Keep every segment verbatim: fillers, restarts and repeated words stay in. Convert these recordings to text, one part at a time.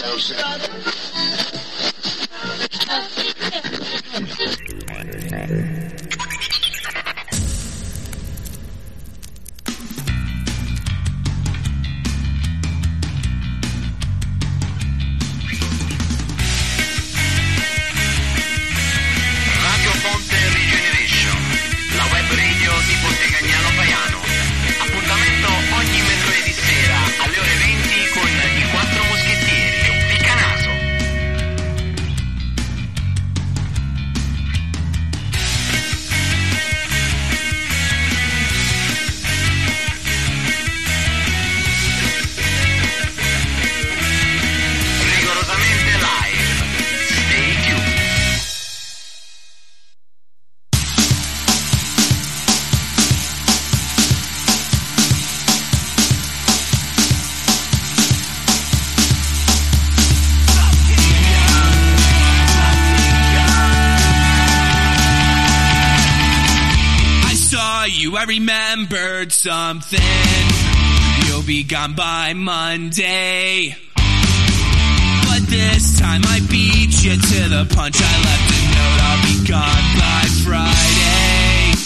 I remembered something. You'll be gone by Monday. But this time I beat you to the punch. I left a note, I'll be gone by Friday.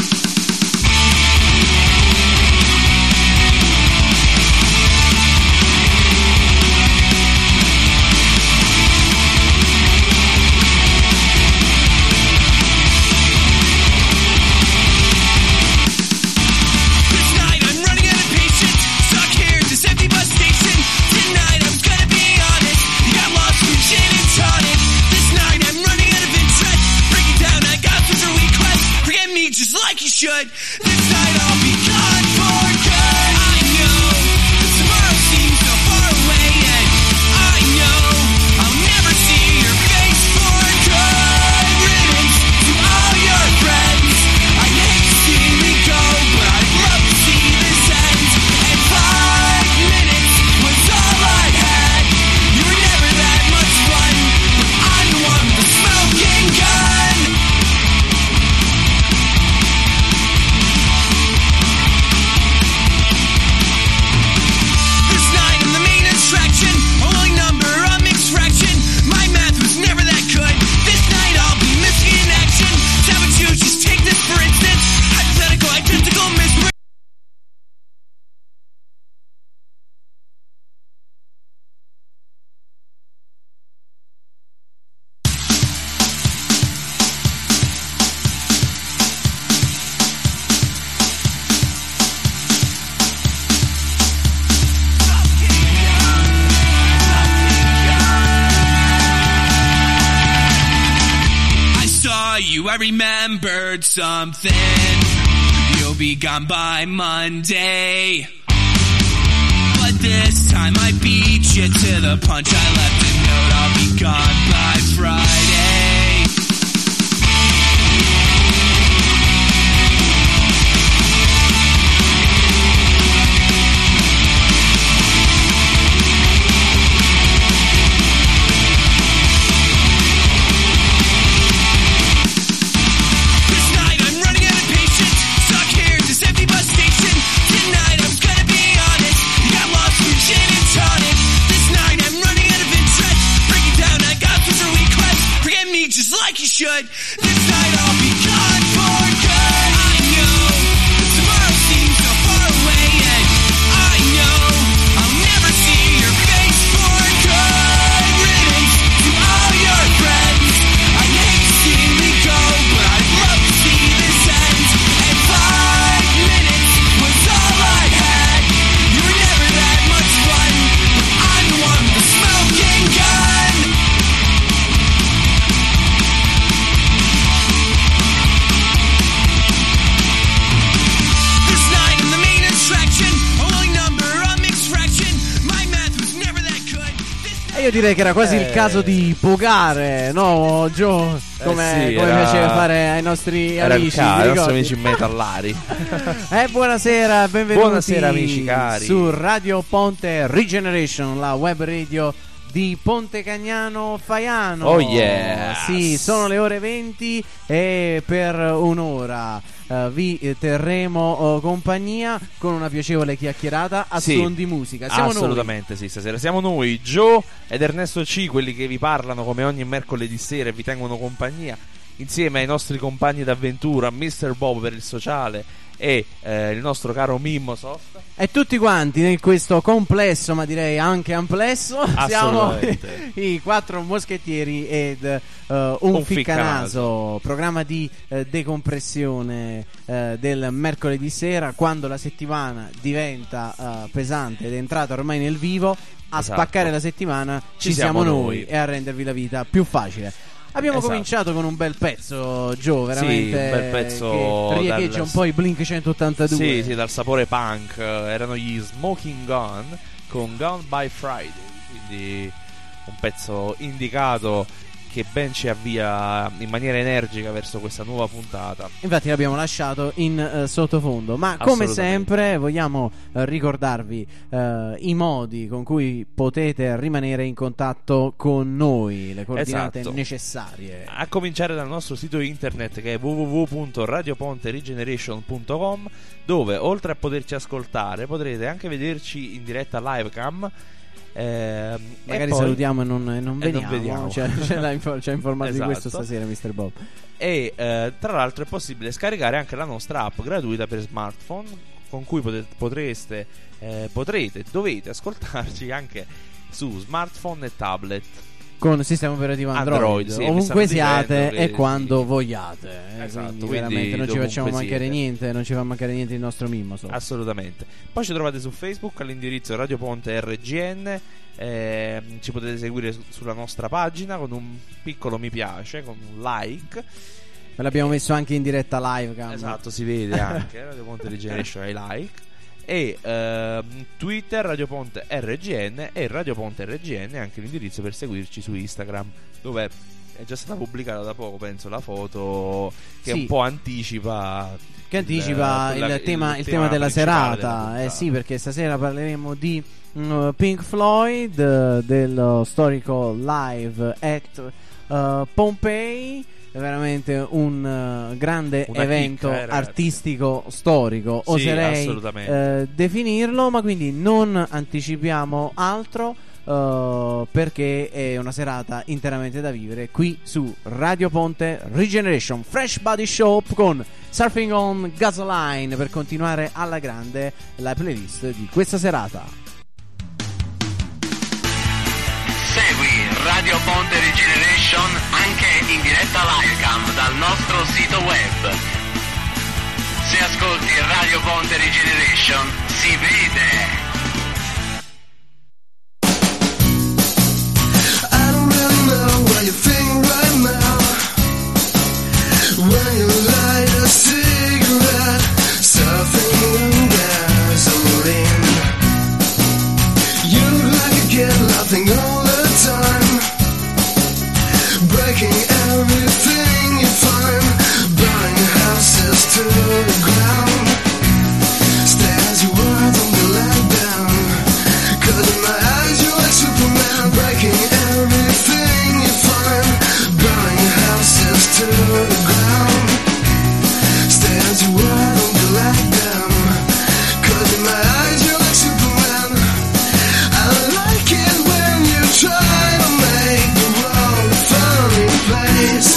Like you should. This night I'll be gone for good. I know that tomorrow seems so far away, and I know I'll never see your face for good. Riddance to all your friends. I'd hate to see me go, but I'd love to see this end. And five minutes was all I had. You were never that much fun, but I'm the one with the smoking gun. Only number, a mixed fraction. My math was never that good. This night I'll be missing in action. How would you just take this for instance? Hypothetical, identical misprint. You, I remembered something. You'll be gone by Monday. But this time I beat you to the punch. I left a note, I'll be gone by Friday. Just like you should. This night I'll be gone for good. I know that tomorrow seems so far away, and I know I'll never see your face for good. Riddance to all your friends. I'd hate to see me go, but I'd love to see this end. And five minutes was all I had. You were never that much fun, but I'm the one with the smoking gun. Io direi che era quasi eh. il caso di pogare, no, Joe? Come, eh sì, come era... piaceva fare ai nostri era amici, ca- ti ai ricordi? nostri amici metallari. Eh, buonasera, benvenuti. Buonasera amici cari su Radio Ponte Regeneration, la web radio di Ponte Cagnano Faiano. Oh yeah. Sì, sono le ore venti e per un'ora uh, vi terremo uh, compagnia con una piacevole chiacchierata a Sì, suon di musica. Siamo assolutamente sì, stasera siamo noi, Joe ed Ernesto C, quelli che vi parlano come ogni mercoledì sera e vi tengono compagnia insieme ai nostri compagni d'avventura, mister Bob per il sociale e eh, il nostro caro Mimmo Soft. E tutti quanti in questo complesso, ma direi anche amplesso, siamo i quattro moschettieri ed uh, un, un ficcanaso, ficcanaso, programma di uh, decompressione uh, del mercoledì sera, quando la settimana diventa uh, pesante ed è entrata ormai nel vivo. A esatto. spaccare la settimana ci, ci siamo, siamo noi, noi e a rendervi la vita più facile. Abbiamo esatto. cominciato con un bel pezzo, Joe, veramente, sì, un bel pezzo che riecheggia dal... un po' i Blink centottantadue. Sì, sì, dal sapore punk. Erano gli Smoking Gun con Gone by Friday, quindi un pezzo indicato che ben ci avvia in maniera energica verso questa nuova puntata. Infatti l'abbiamo lasciato in uh, sottofondo. Ma come sempre vogliamo uh, ricordarvi uh, i modi con cui potete rimanere in contatto con noi, le coordinate esatto. necessarie. A cominciare dal nostro sito internet, che è w w w punto radio ponte regeneration punto com, dove oltre a poterci ascoltare potrete anche vederci in diretta livecam. Eh, Magari e poi, salutiamo e non, e non e veniamo, non vediamo. Cioè, ce l'ha info- ci ha informato esatto. di questo stasera mister Bob. E eh, tra l'altro è possibile scaricare anche la nostra app gratuita per smartphone, con cui potete, potreste eh, potrete, dovete ascoltarci anche su smartphone e tablet con sistema operativo Android, Android sì, ovunque siate che, e quando sì. vogliate, eh, esatto, quindi, quindi veramente non ci facciamo mancare siete. niente, non ci fa mancare niente il nostro mimo. So. Assolutamente. Poi ci trovate su Facebook all'indirizzo Radio Ponte R G N. Eh, ci potete seguire su- sulla nostra pagina con un piccolo mi piace, con un like. Me l'abbiamo messo anche in diretta live, cam. Esatto, si vede anche Radio Ponte Regeneration ai like. E ehm, Twitter Radio Ponte R G N e Radio Ponte R G N è anche l'indirizzo per seguirci su Instagram, dove è già stata pubblicata da poco, penso, la foto che Sì. un po' anticipa Che anticipa il, quella- il tema, il tema tema della principale serata. della puntata. Eh sì, perché stasera parleremo di mm, Pink Floyd, eh, dello storico live at uh, Pompei. È veramente un uh, grande Una evento chicca, eh, ragazzi. artistico storico, Sì, oserei assolutamente. eh, definirlo, ma quindi non anticipiamo altro. Uh, perché è una serata interamente da vivere qui su Radio Ponte Regeneration Fresh Body Shop con Surfing on Gasoline, per continuare alla grande la playlist di questa serata. Segui Radio Ponte Regeneration anche in diretta livecam dal nostro sito web. Se ascolti Radio Ponte Regeneration si vede. What you think right now when you light a cigarette, surfing on gasoline. You look like a kid laughing all the time, breaking everything you find, burning houses to the ground. Stay as you are, don't be let down, 'cause in my eyes you're like Superman, breaking everything to the ground. Stay as you are, don't be like them, 'cause in my eyes you're like Superman. I like it when you try to make the world a funny place.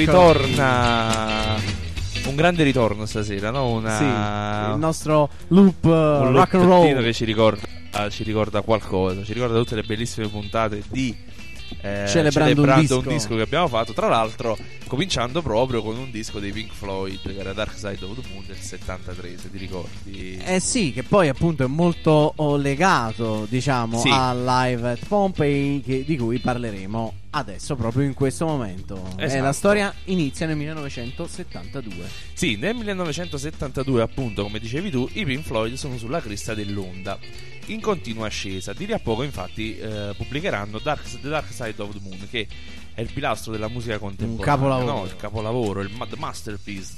ritorna un grande ritorno stasera, no? Una... Sì, il nostro loop uh, un rock and luppettino roll che ci ricorda, ci ricorda qualcosa, ci ricorda tutte le bellissime puntate di eh, Celebrando un disco. un disco che abbiamo fatto, tra l'altro cominciando proprio con un disco dei Pink Floyd che era Dark Side of the Moon del settantatré, se ti ricordi. Eh sì, che poi appunto è molto oh, legato, diciamo, Sì. al Live at Pompeii, che- di cui parleremo adesso, proprio in questo momento. E Esatto. la storia inizia nel millenovecentosettantadue. Sì, nel millenovecentosettantadue, appunto, come dicevi tu, i Pink Floyd sono sulla cresta dell'onda, in continua ascesa. Di lì a poco, infatti, eh, pubblicheranno Dark, The Dark Side of the Moon, che è il pilastro della musica contemporanea, capolavoro. no? Il capolavoro, il ma- the masterpiece.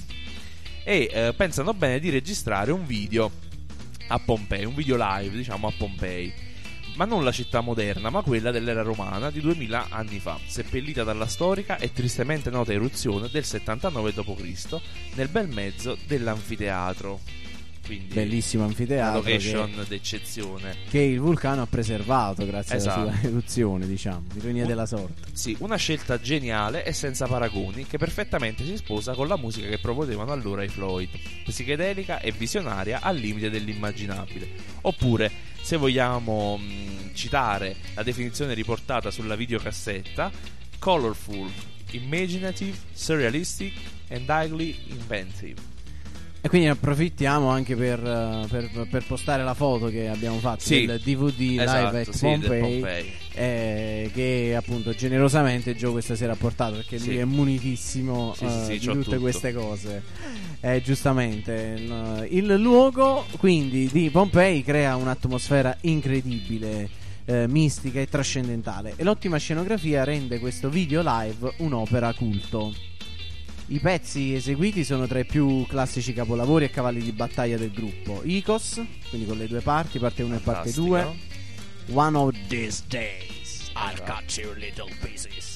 E eh, pensano bene di registrare un video a Pompei, un video live, diciamo, a Pompei. Ma non la città moderna, ma quella dell'era romana di duemila anni fa, seppellita dalla storica e tristemente nota eruzione del settantanove dopo Cristo nel bel mezzo dell'anfiteatro. Quindi Bellissimo una anfiteatro location che, d'eccezione. che il vulcano ha preservato grazie Esatto. alla sua eruzione, diciamo, ironia della sorte. Sì, una scelta geniale e senza paragoni che perfettamente si sposa con la musica che proponevano allora i Floyd, psichedelica e visionaria al limite dell'immaginabile. Oppure, se vogliamo mh, citare la definizione riportata sulla videocassetta, colorful, imaginative, surrealistic and highly inventive. E quindi approfittiamo anche per, uh, per, per postare la foto che abbiamo fatto Sì. del D V D Esatto, Live at sì, del Pompeii, Pompei. eh, che appunto generosamente Gio questa sera ha portato, perché lui Sì. è munitissimo Sì, uh, sì, sì, di c'ho tutte tutto. queste cose. Eh, giustamente il, il luogo quindi di Pompei crea un'atmosfera incredibile, eh, mistica e trascendentale, e l'ottima scenografia rende questo video live un'opera culto. I pezzi eseguiti sono tra i più classici capolavori e cavalli di battaglia del gruppo. Icos, quindi con le due parti, parte uno e parte Fantastico. due. One of these days I'll cut you little pieces.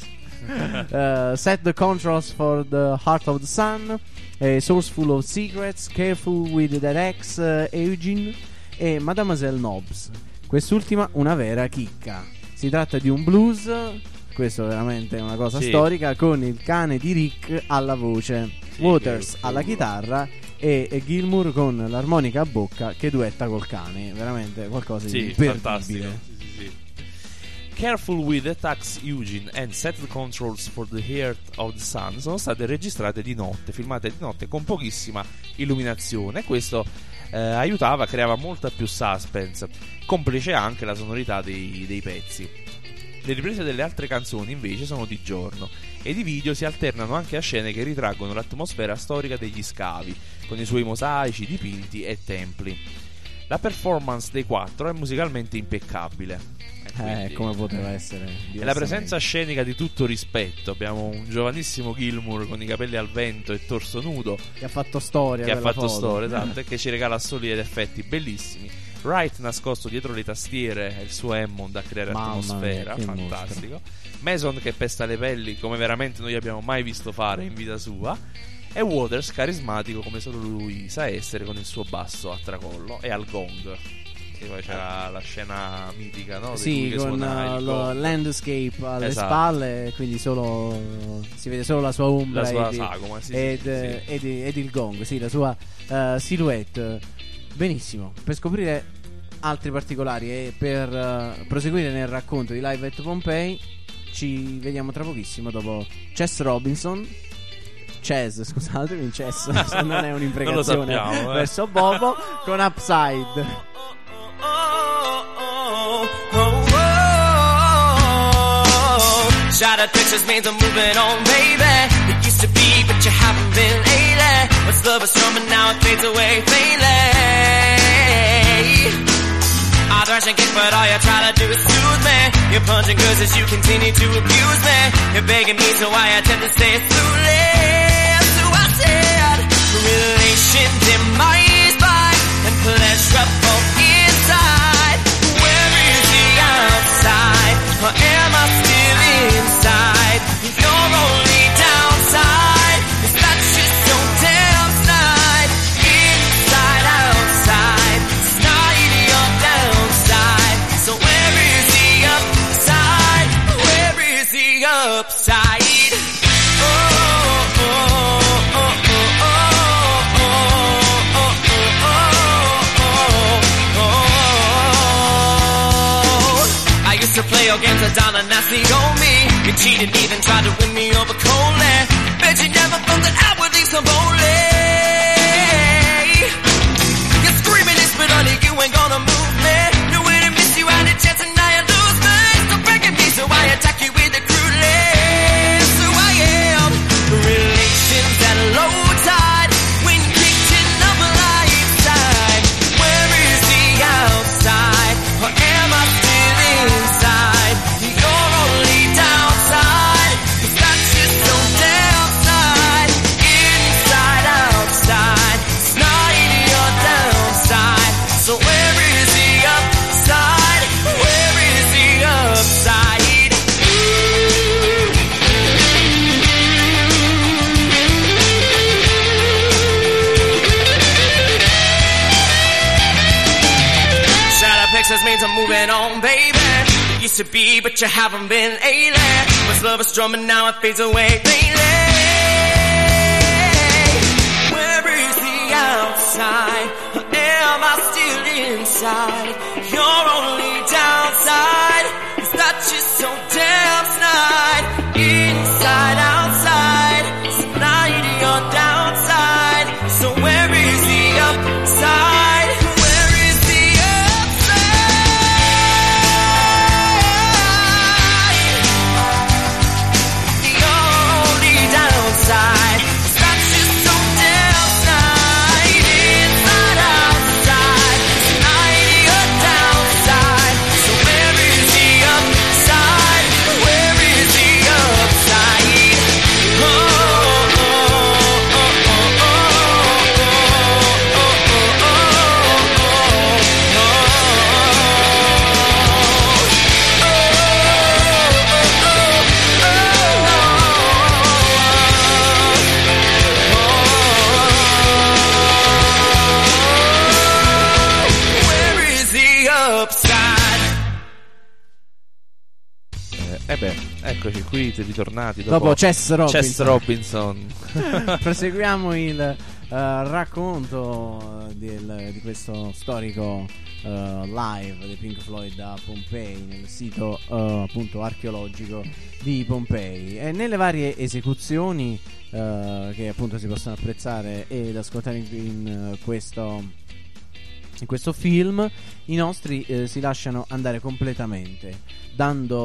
Uh, set the controls for the Heart of the Sun, a Source Full of Secrets, Careful with the Rex, uh, Eugene e Mademoiselle Nobbs. Quest'ultima una vera chicca. Si tratta di un blues, questo veramente è una cosa Sì. storica, con il cane di Rick alla voce, Sì, Waters che- alla che- chitarra e, e Gilmour con l'armonica a bocca che duetta col cane. Veramente qualcosa di Sì, imperdibile. fantastico. Sì, sì, sì. Careful with the Tax Eugene and Set the Controls for the Heart of the Sun sono state registrate di notte, filmate di notte con pochissima illuminazione. Questo eh, aiutava, creava molta più suspense, complice anche la sonorità dei, dei pezzi. Le riprese delle altre canzoni invece sono di giorno, ed i video si alternano anche a scene che ritraggono l'atmosfera storica degli scavi, con i suoi mosaici, dipinti e templi. La performance dei quattro è musicalmente impeccabile. E Eh, quindi- come poteva essere e la diversamente. presenza scenica di tutto rispetto. Abbiamo un giovanissimo Gilmour con i capelli al vento e torso nudo, che ha fatto storia, che ha quella fatto foto. storia, esatto, e che ci regala soli ed effetti bellissimi. Wright nascosto dietro le tastiere e il suo Hammond a creare Mamma mia, atmosfera, che fantastico. Mason che pesta le pelli come veramente noi abbiamo mai visto fare in vita sua. E Waters carismatico come solo lui sa essere, con il suo basso a tracollo e al gong. E poi c'era la scena mitica, no? Di lui Sì, che con suona uh, il lo gong. landscape alle Esatto. spalle, quindi solo si vede solo la sua ombra La sua ed, sagoma, sì, ed, sì, sì, sì. ed- ed il gong, sì, la sua uh, silhouette. Benissimo. Per scoprire altri particolari e per uh, proseguire nel racconto di Live at Pompeii, ci vediamo tra pochissimo dopo Chess Robinson. Chess, scusatemi, Chess non è un'imprecazione Non lo sappiamo, eh. verso Bobo, con Upside. Shot of pictures means I'm moving on, baby. It used to be, but you haven't been lately. What's love is strong, but now it fades away faintly. I thrash and kick, but all you try to do is soothe me. You're punching goods as you continue to abuse me. You're begging me, so I attempt to stay clueless. So I said, relation demised by and pleasurable inside. Where is the outside? Or am I still inside? Your only downside is that you're so damn snide. Inside, outside, it's not your downside. So where is the upside? Where is the upside? Oh, Video games are down and nasty on me. You cheated, even tried to win me over coldly. Bet you never thought that I would leave so boldly. You're screaming this, but only you ain't gonna move me. No way to miss you, had a chance and now you lose me. Stop breaking me, so I attack you with a crude lens. So I am relations at low tide. When kicked in of a lifetime. Where is the outside? Or am I still inside? You're only downside. Cause that's just so downside. Inside, outside. It's not your downside. So where is the upside? Where is the upside? Shadow Pixels means I'm moving on, baby. You used to be, but you haven't been lately. Was love is drumming, now it fades away lately. Where is the outside? Or am I still inside? You're only downside. It's not just so damn snide. Inside, outside. It's not your downside. So where is the upside? Where is the upside? The only downside. It's not just so damn snide. Inside, outside. It's not your downside. So where is the upside? Where is the upside? Oh, oh, oh, oh, oh, oh, where is the upside? Eh, eh beh, eccoci qui, ritornati dopo, Dopo Chess Robinson. Chess Robinson. Proseguiamo il eh, racconto del- di questo storico eh, live dei Pink Floyd da Pompei, nel sito eh, appunto archeologico di Pompei, e nelle varie esecuzioni eh, che appunto si possono apprezzare ed ascoltare in, in, eh, questo in questo film, i nostri eh, si lasciano andare completamente, dando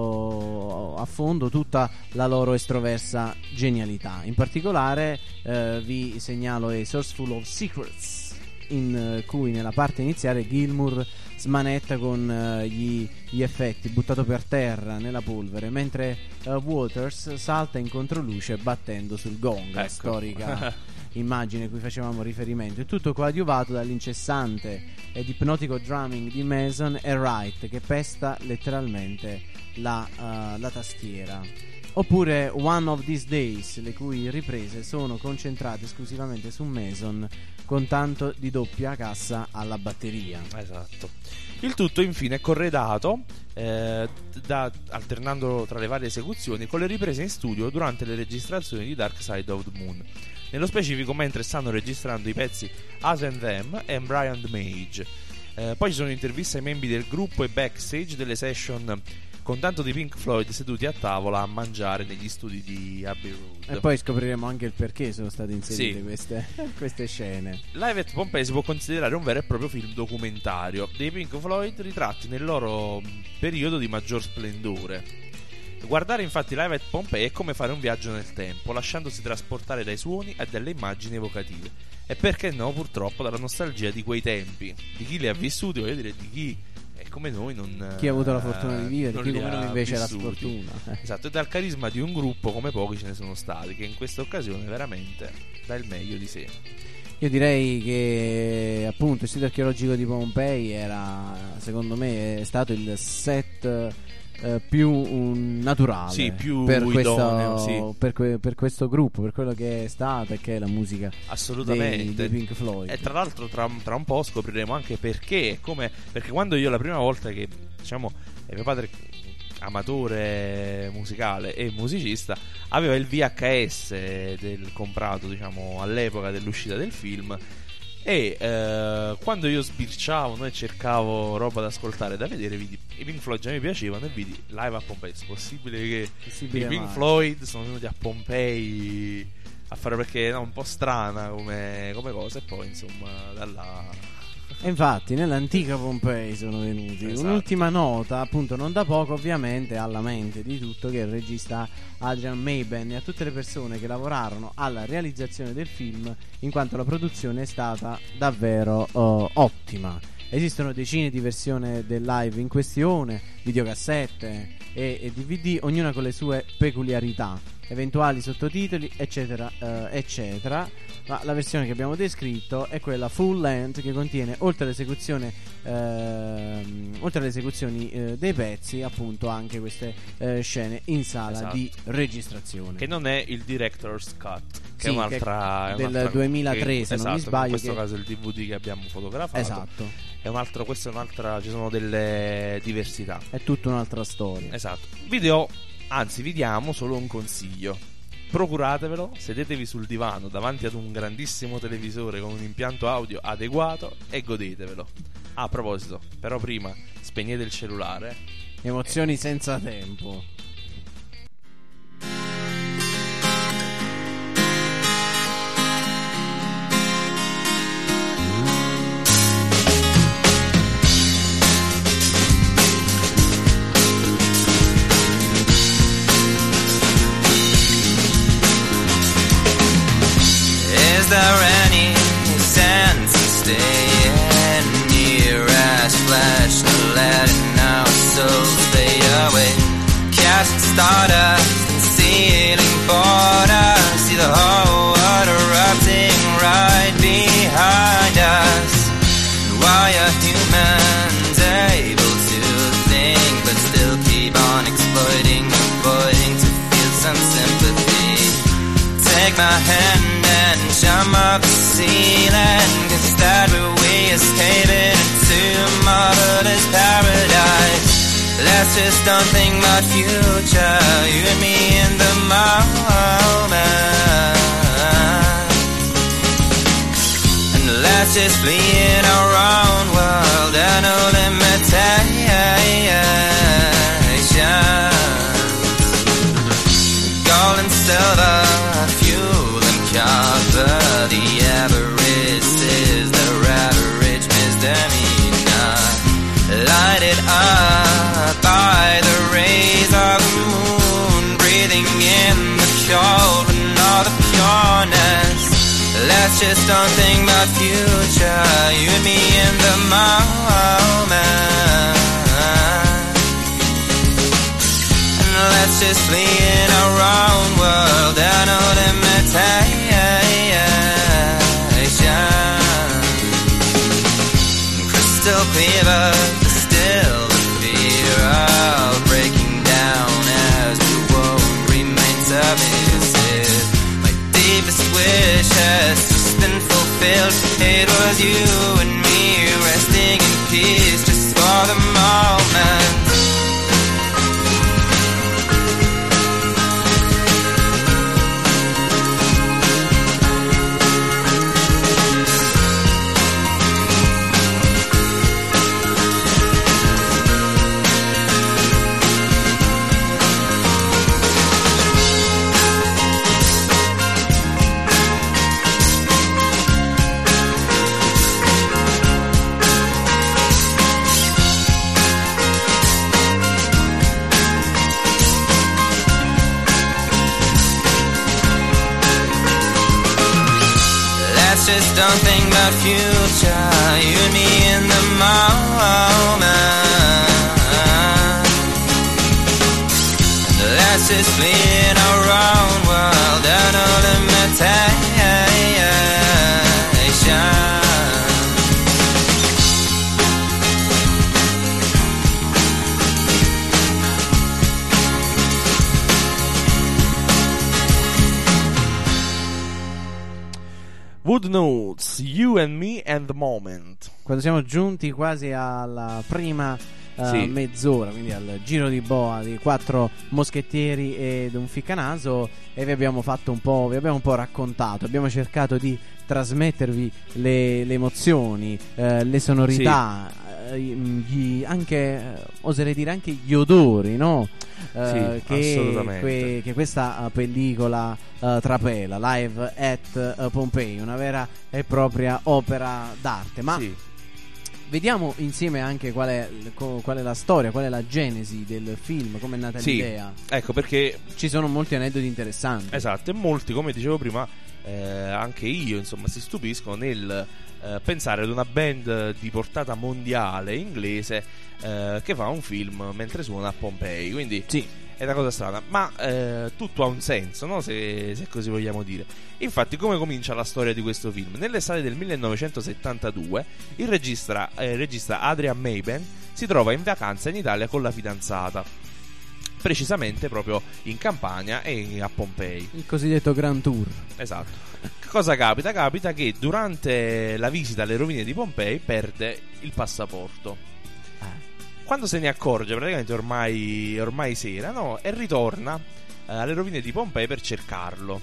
oh, a fondo tutta la loro estroversa genialità. In particolare eh, vi segnalo A Source Full of Secrets, in eh, cui nella parte iniziale Gilmour smanetta con eh, gli, gli effetti, buttato per terra nella polvere, mentre eh, Waters salta in controluce battendo sul gong, la Ecco. storica immagine a cui facevamo riferimento. È tutto coadiuvato dall'incessante ed ipnotico drumming di Mason e Wright, che pesta letteralmente la, uh, la tastiera. Oppure One of These Days, le cui riprese sono concentrate esclusivamente su Mason, con tanto di doppia cassa alla batteria. Esatto. Il tutto infine è corredato eh, da, alternando tra le varie esecuzioni con le riprese in studio durante le registrazioni di Dark Side of the Moon. Nello specifico mentre stanno registrando i pezzi Us and Them e Brian the Mage. Eh, poi ci sono interviste ai membri del gruppo e backstage delle session, con tanto di Pink Floyd seduti a tavola a mangiare negli studi di Abbey Road. E poi scopriremo anche il perché sono state inserite Sì. queste, queste scene. Live at Pompeii si può considerare un vero e proprio film documentario dei Pink Floyd, ritratti nel loro mh, periodo di maggior splendore. Guardare infatti Live at Pompeii è come fare un viaggio nel tempo, lasciandosi trasportare dai suoni e dalle immagini evocative. E perché no, purtroppo, dalla nostalgia di quei tempi, di chi li ha vissuti, voglio dire, di chi è come noi non... Chi ha avuto la fortuna di vivere, non chi li come noi ha invece ha la vissuti. sfortuna. Eh. Esatto, e dal carisma di un gruppo come pochi ce ne sono stati, che in questa occasione veramente dà il meglio di sé. Io direi che appunto il sito archeologico di Pompei era, secondo me, è stato il set eh, più um, naturale, Sì, più per, idoneo, questo, sì. per, que- per questo gruppo, per quello che è stato e che è la musica Assolutamente. dei, dei Pink Floyd. E tra l'altro tra, tra un po' scopriremo anche perché, come, perché quando io la prima volta che, diciamo, eh, mio padre amatore musicale e musicista aveva il V H S del comprato, diciamo, all'epoca dell'uscita del film, E eh, quando io sbirciavo e cercavo roba da ascoltare, da vedere, vidi i Pink Floyd già mi piacevano e vidi live a Pompei. È possibile che Possibile i Pink mai. Floyd sono venuti a Pompei a fare, perché è un po' strana come, come cosa, e poi insomma da là. E infatti nell'antica Pompei sono venuti. Esatto. Un'ultima nota, appunto non da poco ovviamente, alla mente di tutto, che il regista Adrian Mayben e a tutte le persone che lavorarono alla realizzazione del film, in quanto la produzione è stata davvero uh, ottima. Esistono decine di versioni del live in questione, videocassette e, e D V D, ognuna con le sue peculiarità, eventuali sottotitoli, eccetera, uh, eccetera. Ma la versione che abbiamo descritto è quella full length, che contiene, oltre all'esecuzione ehm, oltre alle esecuzioni eh, dei pezzi, appunto anche queste eh, scene in sala Esatto. di registrazione. Che non è il director's cut, che Sì, è un'altra che è del un'altra- duemilatré, che- se non esatto, mi sbaglio, in questo che- caso il D V D che abbiamo fotografato. Esatto, È un altro, questo è un'altra, ci sono delle diversità. è tutta un'altra storia. Esatto. Vi do, anzi vi diamo solo un consiglio. Procuratevelo, sedetevi sul divano davanti ad un grandissimo televisore con un impianto audio adeguato e godetevelo. Ah, a proposito, però prima spegnete il cellulare. Emozioni senza tempo. Is there any sense in staying near as flesh and letting our souls stay away? Cast stardust and ceiling borders, see the whole world erupting right behind us. Why are humans able to think but still keep on exploiting, avoiding to feel some sympathy? Take my hand and jump up the ceiling, 'cause that way we escape into marvelous paradise. Let's just don't think about future, you and me in the moment. And let's just flee in our own world and no limitations. Gold and silver, fuel and copper, the average is their average misdemeanor. Lighted up by the rays of the moon, breathing in the cold and all the pureness. Let's just don't think about future, you and me in the moment. Let's just flee in our own world and no limitation. Crystal cleaver, still the fear of breaking down as the world remains submissive. My deepest wish has just been fulfilled. It was you and me resting in peace just for the moment. Just don't think about future, you and me in the moment. Let's just flee in our own world and no limitation. Wood Notes, You and Me and the Moment. Quando siamo giunti quasi alla prima uh, Sì. mezz'ora, quindi al giro di boa di quattro moschettieri ed un ficcanaso, e vi abbiamo fatto un po', vi abbiamo un po' raccontato, abbiamo cercato di trasmettervi le, le emozioni, eh, le sonorità, eh, gli, anche eh, oserei dire anche gli odori, no? Eh, Sì, che, assolutamente. que- che questa uh, pellicola uh, trapela, Live at uh, Pompeii, una vera e propria opera d'arte. Ma Sì. vediamo insieme anche qual è, co- qual è la storia, qual è la genesi del film, come è nata Sì. l'idea. Ecco perché, Ci sono molti aneddoti interessanti. esatto, e molti, come dicevo prima, eh, anche io, insomma, si stupiscono nel eh, pensare ad una band di portata mondiale inglese eh, che fa un film mentre suona a Pompei. Quindi Sì. è una cosa strana, ma eh, tutto ha un senso, no? se, se così vogliamo dire. Infatti, come comincia la storia di questo film? Nell'estate del millenovecentosettantadue il regista, eh, regista Adrian Mayben si trova in vacanza in Italia con la fidanzata, precisamente proprio in Campania e a Pompei. Il cosiddetto Grand Tour. Esatto. Che cosa capita? Capita che durante la visita alle rovine di Pompei perde il passaporto. Quando se ne accorge, praticamente ormai, ormai sera, no? E ritorna eh, alle rovine di Pompei per cercarlo.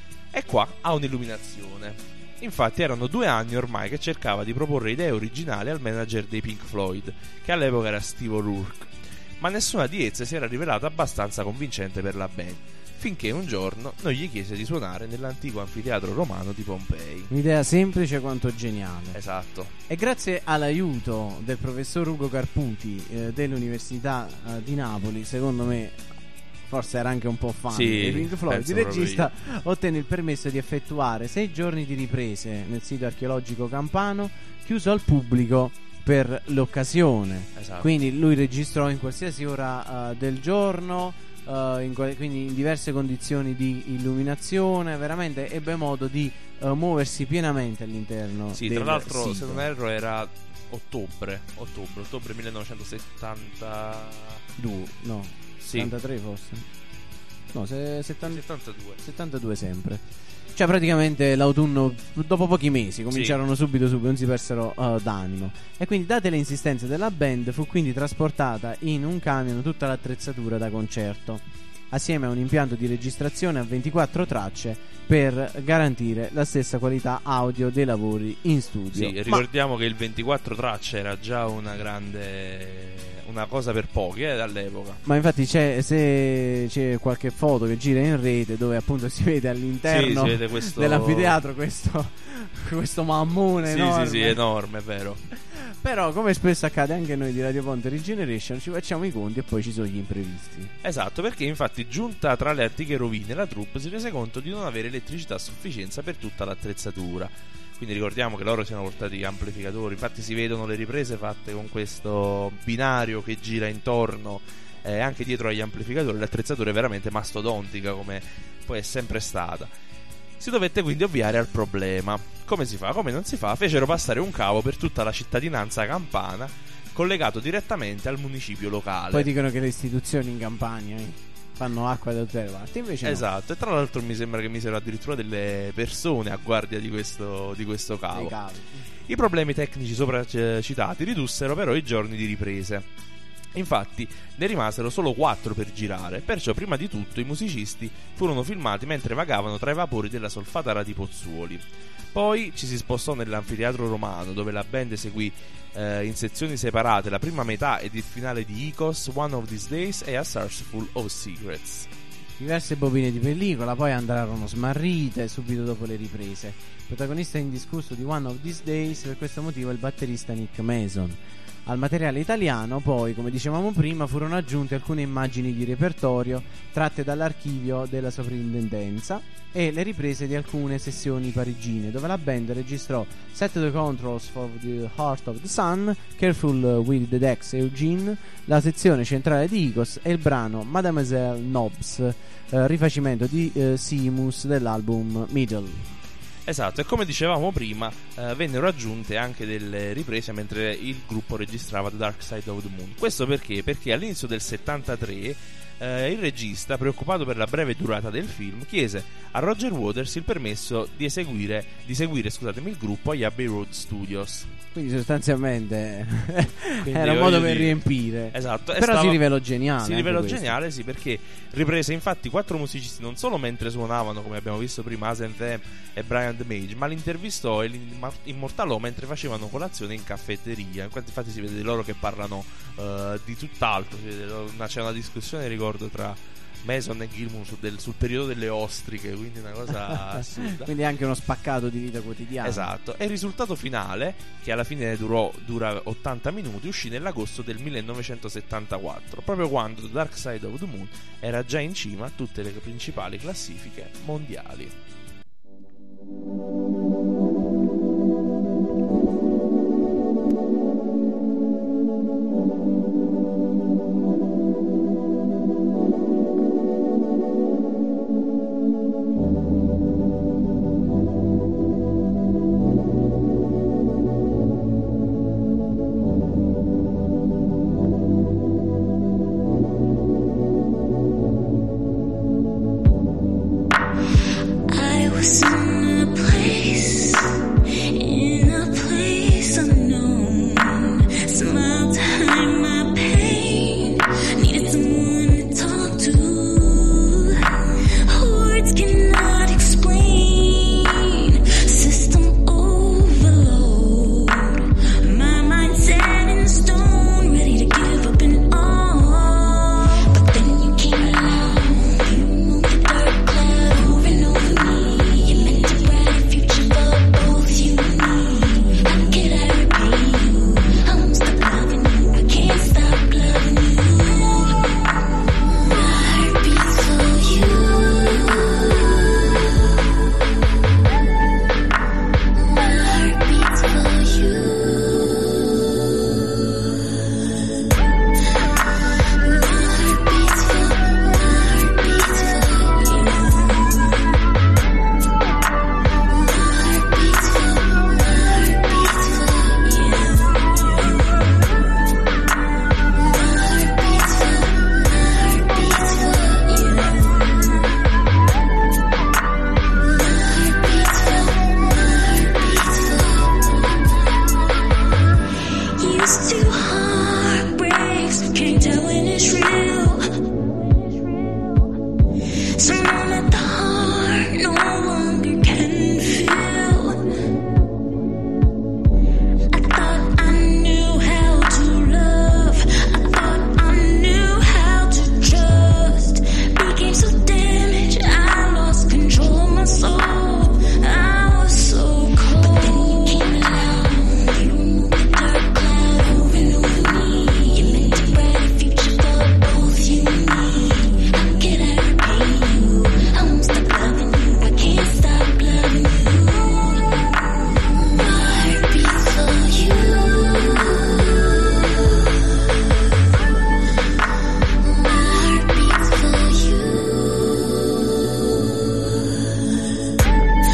E qua ha un'illuminazione. Infatti erano due anni ormai che cercava di proporre idee originali al manager dei Pink Floyd, che all'epoca era Steve O'Rourke, ma nessuna di esse si era rivelata abbastanza convincente per la band, finché un giorno non gli chiese di suonare nell'antico anfiteatro romano di Pompei. Un'idea semplice quanto geniale. Esatto. E grazie all'aiuto del professor Ugo Carputi eh, dell'Università eh, di Napoli, secondo me forse era anche un po' fan Sì, dei Pink Floyd, il penso proprio regista ottenne il permesso di effettuare sei giorni di riprese nel sito archeologico campano, chiuso al pubblico per l'occasione. Esatto. Quindi lui registrò in qualsiasi ora eh, del giorno, eh, in qual- quindi in diverse condizioni di illuminazione, veramente ebbe modo di eh, muoversi pienamente all'interno Sì, del tra l'altro, sito. se non erro, era ottobre, ottobre, ottobre millenovecentosettanta. Due, no, Sì, settantatré forse. No, se, settanta settantadue. settantadue sempre. Cioè praticamente l'autunno, dopo pochi mesi cominciarono subito subito, non si persero uh, d'animo. E quindi, date le insistenze della band, fu quindi trasportata in un camion tutta l'attrezzatura da concerto, assieme a un impianto di registrazione a ventiquattro tracce per garantire la stessa qualità audio dei lavori in studio. Sì, Ma- ricordiamo che il ventiquattro tracce era già una grande, una cosa per pochi, eh, all'epoca. Ma infatti c'è, se c'è qualche foto che gira in rete dove appunto si vede all'interno Sì, si vede questo- dell'anfiteatro questo, questo mammone Sì, enorme. sì, sì, enorme, è vero. Però, come spesso accade anche noi di Radio Ponte Regeneration, ci facciamo i conti e poi ci sono gli imprevisti. Esatto, perché infatti, giunta tra le antiche rovine, la troupe si rese conto di non avere elettricità a sufficienza per tutta l'attrezzatura. Quindi ricordiamo che loro si erano portati amplificatori. Infatti si vedono le riprese fatte con questo binario che gira intorno, eh, anche dietro agli amplificatori. L'attrezzatura è veramente mastodontica, come poi è sempre stata. Si dovette quindi ovviare al problema. Come si fa? Come non si fa? Fecero passare un cavo per tutta la cittadinanza campana, collegato direttamente al municipio locale. Poi dicono che le istituzioni in Campania eh, fanno acqua da tutte le parti, invece no. Esatto, e tra l'altro mi sembra che misero addirittura delle persone a guardia di questo, di questo Dei cavo. cavi. I problemi tecnici sopra c- citati ridussero però i giorni di riprese. Infatti ne rimasero solo quattro per girare, perciò prima di tutto i musicisti furono filmati mentre vagavano tra i vapori della solfatara di Pozzuoli. Poi ci si spostò nell'anfiteatro romano, dove la band eseguì eh, in sezioni separate la prima metà ed il finale di Icos, One of These Days e A Search Full of Secrets. Diverse bobine di pellicola poi andarono smarrite subito dopo le riprese. Protagonista indiscusso di One of These Days per questo motivo è il batterista Nick Mason. Al materiale italiano poi, come dicevamo prima, furono aggiunte alcune immagini di repertorio tratte dall'archivio della sovrintendenza e le riprese di alcune sessioni parigine, dove la band registrò Set the Controls for the Heart of the Sun, Careful with the Decks Eugene, la sezione centrale di Icos e il brano Mademoiselle Nobs, eh, rifacimento di eh, Simus dell'album Middle. Esatto, e come dicevamo prima, eh, vennero aggiunte anche delle riprese mentre il gruppo registrava The Dark Side of the Moon. Questo perché? Perché all'inizio del settantatré eh, il regista, preoccupato per la breve durata del film, chiese a Roger Waters il permesso di eseguire, di seguire scusatemi, il gruppo agli Abbey Road Studios. Quindi sostanzialmente Quindi, era un modo voglio per dire, riempire. Esatto, e Però stava- si rivelò geniale. Si anche rivelò questo. geniale, sì, perché riprese infatti quattro musicisti non solo mentre suonavano, come abbiamo visto prima, Asen Them e Brian The Mage, ma li intervistò e li imma- immortalò mentre facevano colazione in caffetteria. Infatti, infatti si vede di loro che parlano eh, di tutt'altro. Si vede loro- una- c'è una discussione, ricordo, tra Mason e Gilmour sul, del- sul periodo delle ostriche, quindi una cosa assurda. Quindi anche uno spaccato di vita quotidiana. Esatto, e il risultato finale, che alla fine durò dura ottanta minuti, uscì nell'agosto del millenovecentosettantaquattro, proprio quando The Dark Side of the Moon era già in cima a tutte le principali classifiche mondiali. I was in a place, in a place unknown. Smiled to hide my pain. Needed someone to talk to. Words cannot explain. System overload. My mind set in stone, ready to give up and all. But then you came along. You moved the dark cloud over and over me. You meant a bright future for both you and me. How could I repay you? I won't stop loving you. I can't stop loving you. My heart beats for you. My heart beats for you. My heart beats for, my heart beats for you. My heart beats for, my heart beats for you. My heart beats for, my heart beats for you. My heart beats for, my heart beats for you. Used to heartbreaks, can't tell when it's real. Someone at the heart no longer can feel. I thought I knew how to love. I thought I knew how to trust. Became so damaged, I lost control of my soul. I was so cold. But then you came along. You moved the dark cloud over and over me. You meant a brighter future for both you and me. How could I repay you? I won't stop loving you. I can't stop loving you. My heart beats for you. My heart beats for you. My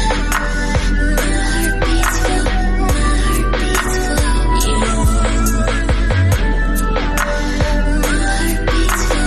heart beats for, my heart beats for you. My heart beats for, my heart beats for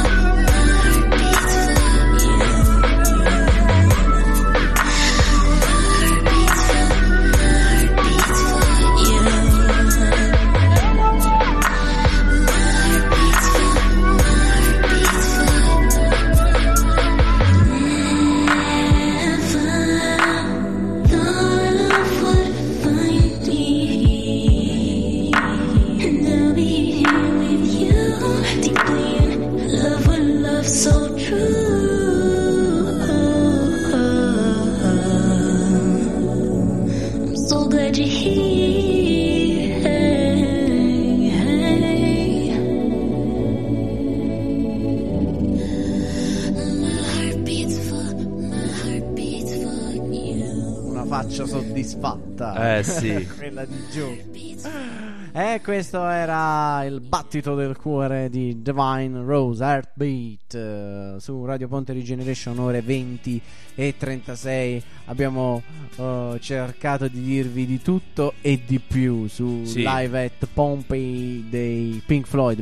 so true. I'm so glad you're here. My heart beats for, my heart beats for you. Una faccia soddisfatta. Eh sì. Quella di Joe. Beats for E questo era il battito del cuore di Divine Rose, Heartbeat, eh, su Radio Ponte Regeneration, ore venti e trentasei. Abbiamo eh, cercato di dirvi di tutto e di più su Sì. Live at Pompeii dei Pink Floyd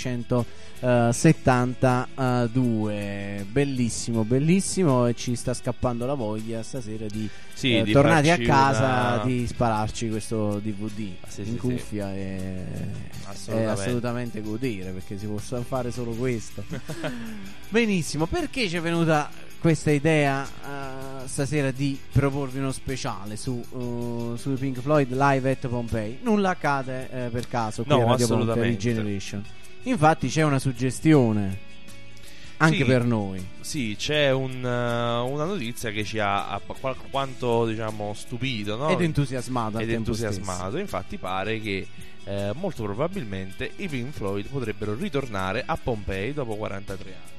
millenovecentosettantadue. Bellissimo, bellissimo, e ci sta scappando la voglia stasera di, Sì, eh, di tornati a farci casa, una- di spararci questo D V D Ah, sì, in sì, sì. cuffia e Assolutamente. è assolutamente godere, perché si può fare solo questo. Benissimo, perché ci è venuta questa idea eh, stasera di proporvi uno speciale su uh, sui Pink Floyd Live at Pompeii? Nulla accade eh, per caso qui No, a Radio Ponte assolutamente. Regeneration. Infatti c'è una suggestione anche Sì. per noi. Sì, c'è un, uh, una notizia che ci ha ha qual- quanto diciamo stupito, no? Ed entusiasmato al Ed tempo entusiasmato. Infatti pare che eh, molto probabilmente i Pink Floyd potrebbero ritornare a Pompei dopo quarantatré anni.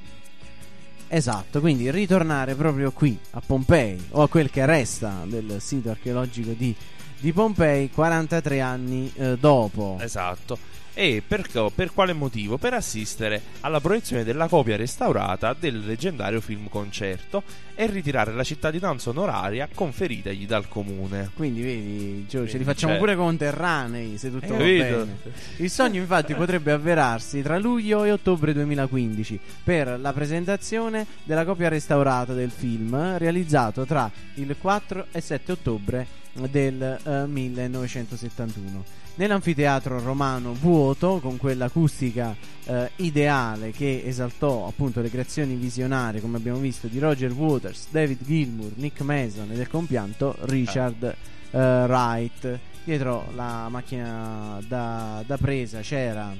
Esatto, quindi ritornare proprio qui a Pompei, o a quel che resta del sito archeologico di, di Pompei quarantatré anni eh, dopo. Esatto. E per, co- per quale motivo? Per assistere alla proiezione della copia restaurata del leggendario film concerto e ritirare la cittadinanza onoraria conferitagli dal comune. Quindi vedi, Gio, ce li Quindi, facciamo cioè- pure conterranei se tutto Hai va capito? bene. Il sogno infatti potrebbe avverarsi tra luglio e ottobre duemilaquindici per la presentazione della copia restaurata del film, realizzato tra il quattro e sette ottobre del eh, millenovecentosettantuno. Nell'anfiteatro romano vuoto, con quell'acustica eh, ideale che esaltò appunto le creazioni visionarie, come abbiamo visto, di Roger Waters, David Gilmour, Nick Mason e del compianto Richard eh, Wright. Dietro la macchina da, da presa c'era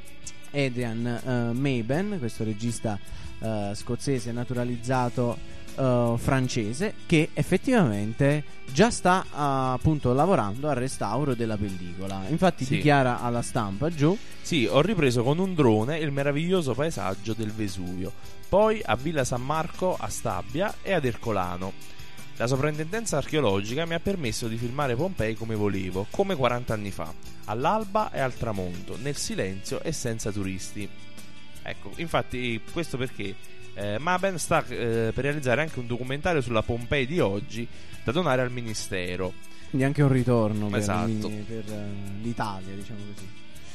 Adrian eh, Maben, questo regista eh, scozzese naturalizzato Uh, francese, che effettivamente già sta uh, appunto lavorando al restauro della pellicola. Infatti Sì. dichiara alla stampa, Joe: Sì, ho ripreso con un drone il meraviglioso paesaggio del Vesuvio, poi a Villa San Marco, a Stabia e ad Ercolano. La soprintendenza archeologica mi ha permesso di filmare Pompei come volevo, come quaranta anni fa, all'alba e al tramonto, nel silenzio e senza turisti. Ecco, infatti questo perché Eh, Maben sta eh, per realizzare anche un documentario sulla Pompei di oggi da donare al ministero. quindi anche un ritorno per, Esatto. per uh, l'Italia, diciamo così.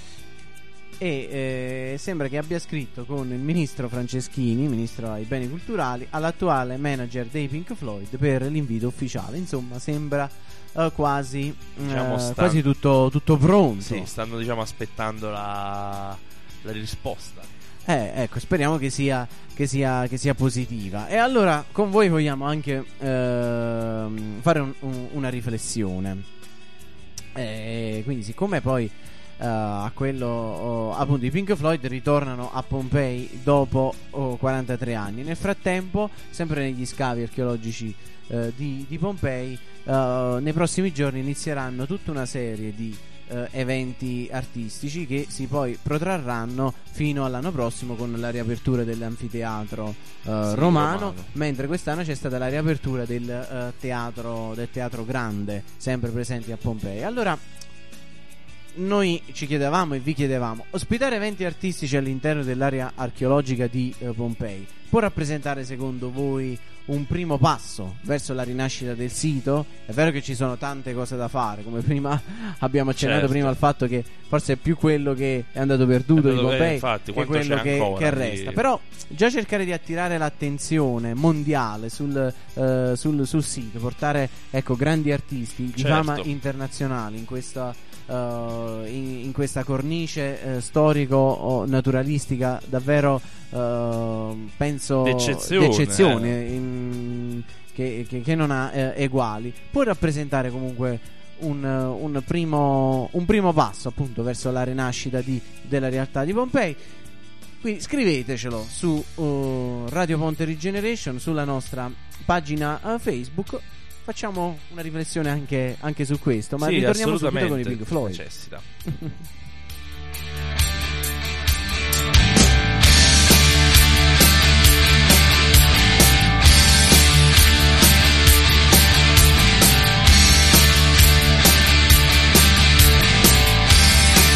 E eh, sembra che abbia scritto con il ministro Franceschini, ministro ai beni culturali, all'attuale manager dei Pink Floyd per l'invito ufficiale. Insomma, sembra uh, quasi, Diciamo uh, sta- quasi tutto, tutto pronto. Sì, stanno diciamo aspettando la, la risposta. Eh, ecco, speriamo che sia, che sia, che sia positiva. E allora con voi vogliamo anche ehm, fare un- un- una riflessione. Eh, quindi, siccome poi eh, a quello oh, appunto i Pink Floyd ritornano a Pompei dopo oh, quarantatré anni. Nel frattempo, sempre negli scavi archeologici eh, di, di Pompei, eh, nei prossimi giorni inizieranno tutta una serie di eh, eventi artistici che si poi protrarranno fino all'anno prossimo con la riapertura dell'anfiteatro eh, Sì, romano, romano. mentre quest'anno c'è stata la riapertura del, eh, teatro, del teatro grande, sempre presenti a Pompei. Allora noi ci chiedevamo e vi chiedevamo: ospitare eventi artistici all'interno dell'area archeologica di eh, Pompei può rappresentare secondo voi un primo passo verso la rinascita del sito? È vero che ci sono tante cose da fare, come prima abbiamo accennato Certo. prima al fatto che forse è più quello che è andato perduto È di andato- eh, Pompei infatti, che quanto quello c'è che, ancora che di- resta. Però già cercare di attirare l'attenzione mondiale sul, eh, sul, sul sito, portare ecco grandi artisti di Certo. fama internazionale in questa uh, in, in questa cornice eh, storico-naturalistica davvero uh, penso D'eccezione, d'eccezione, eh. in- che, che- che non ha eh, eguali, può rappresentare comunque un, uh, un primo, un primo passo appunto verso la rinascita di- della realtà di Pompei. Quindi scrivetecelo su uh, Radio Ponte Regeneration, sulla nostra pagina uh, Facebook. Facciamo una riflessione anche, anche su questo, ma Sì, ritorniamo subito con i assolutamente Pink Floyd. necessita. Thank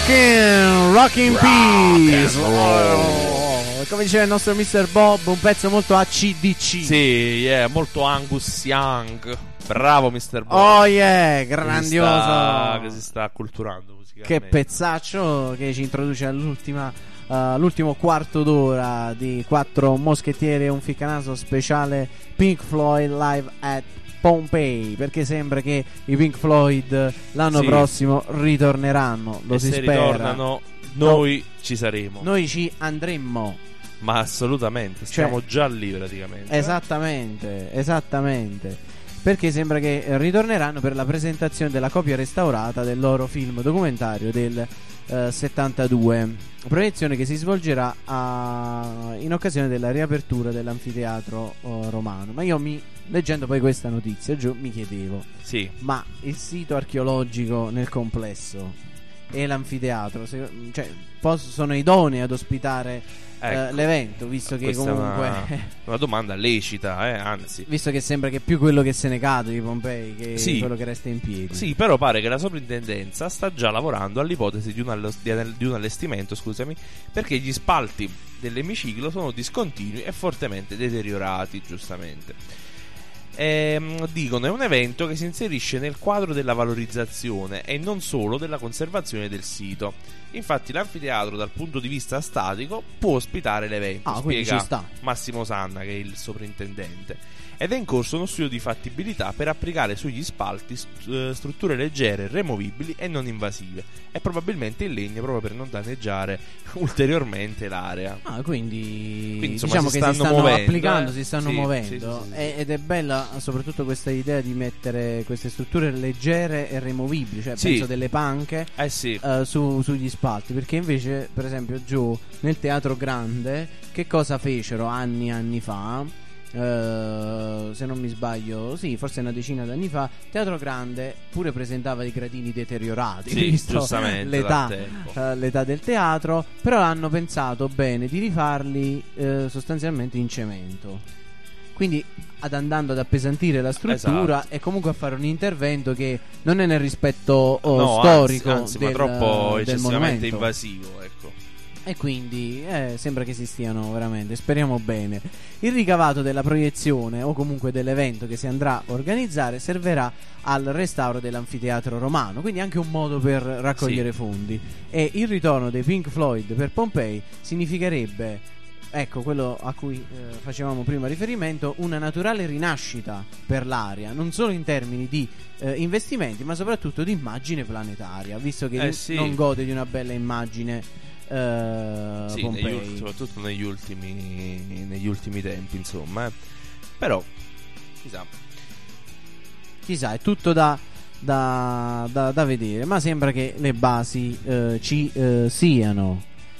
Rockin', Rockin' Peace. Oh, come diceva il nostro mister Bob, un pezzo molto A C D C. Sì, yeah, molto Angus Young. Bravo mister Bob. Oh yeah, Che si grandioso. sta- Che si sta acculturando musicalmente. Che pezzaccio che ci introduce all'ultima, uh, all'ultimo quarto d'ora di Quattro Moschettieri e un Ficcanaso speciale Pink Floyd Live at Pompeii, perché sembra che i Pink Floyd l'anno Sì. prossimo ritorneranno, lo E si se spera. ritornano, noi ci saremo. Noi ci andremmo. Ma assolutamente, stiamo Cioè- già lì praticamente. Esattamente, esattamente. Perché sembra che ritorneranno per la presentazione della copia restaurata del loro film documentario del eh, settantadue. Proiezione che si svolgerà a- in occasione della riapertura dell'anfiteatro oh, romano. Ma io mi, leggendo poi questa notizia giù, mi chiedevo: Sì. ma il sito archeologico nel complesso e l'anfiteatro, se- cioè, pos- sono idonei ad ospitare eh, Ecco. l'evento, visto che Questa è comunque una, una domanda lecita, eh, anzi. visto che sembra che più quello che se ne cade di Pompei che Sì. quello che resta in piedi. Sì, però pare che la soprintendenza sta già lavorando all'ipotesi di un, allo- di- di un allestimento, scusami, perché gli spalti dell'emiciclo sono discontinui e fortemente deteriorati, giustamente. Ehm, dicono è un evento che si inserisce nel quadro della valorizzazione e non solo della conservazione del sito. Infatti l'anfiteatro dal punto di vista statico può ospitare l'evento, Ah, quindi spiega ci sta. Massimo Sanna, che è il sovrintendente. Ed è in corso uno studio di fattibilità per applicare sugli spalti st- eh, strutture leggere, removibili e non invasive, e probabilmente in legno, proprio per non danneggiare ulteriormente l'area. Ah, quindi, Quindi, insomma, diciamo si che si stanno stanno muovendo, applicando, eh. si stanno Sì, muovendo. sì, sì, sì, E- ed è bella soprattutto questa idea di mettere queste strutture leggere e removibili, cioè Sì. penso delle panche Eh sì, eh, su- sugli spalti, perché invece per esempio giù nel Teatro Grande che cosa fecero anni e anni fa? Eh, se non mi sbaglio, sì, forse una decina d'anni fa, Teatro Grande pure presentava dei gradini deteriorati, Sì, visto giustamente, l'età, dal tempo. eh, l'età del teatro, però hanno pensato bene di rifarli eh, sostanzialmente in cemento. Quindi ad andando ad appesantire la struttura Esatto. e comunque a fare un intervento che non è nel rispetto oh, no, storico anzi, anzi, del, ma troppo del eccessivamente monumento. invasivo, ecco. E quindi eh, sembra che si stiano veramente, speriamo bene. Il ricavato della proiezione o comunque dell'evento che si andrà a organizzare servirà al restauro dell'anfiteatro romano, quindi anche un modo per raccogliere Sì. fondi. E il ritorno dei Pink Floyd per Pompei significherebbe, ecco quello a cui eh, facevamo prima riferimento, una naturale rinascita per l'area, non solo in termini di eh, investimenti, ma soprattutto di immagine planetaria, visto che Eh, n- sì. non gode di una bella immagine eh, Sì, Pompei. negli ult- soprattutto negli ultimi, negli ultimi tempi, insomma. eh. Però, chissà. Chissà, è tutto da, da, da, da vedere, ma sembra che le basi eh, ci eh, siano.